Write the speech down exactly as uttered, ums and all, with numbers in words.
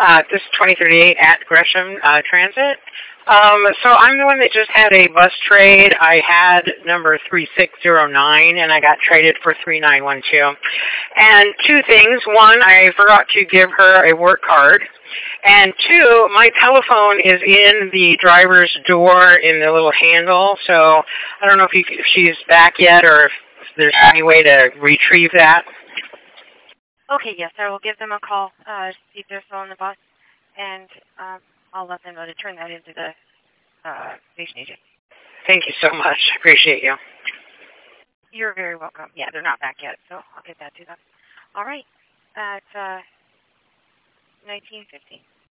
Uh, this is twenty thirty-eight at Gresham uh, Transit. Um, so I'm the one that just had a bus trade. I had number three six zero nine, and I got traded for three nine one two. And two things. One, I forgot to give her a work card. And two, my telephone is in the driver's door in the little handle, so I don't know if, you, if she's back yet or if there's any way to retrieve that. Okay, yes, I will give them a call, uh, see if they're still on the bus, and um, I'll let them know to turn that into the uh, station agent. Thank you so much. I appreciate you. You're very welcome. Yeah, they're not back yet, so I'll get that to them. All right, at uh, nineteen fifty.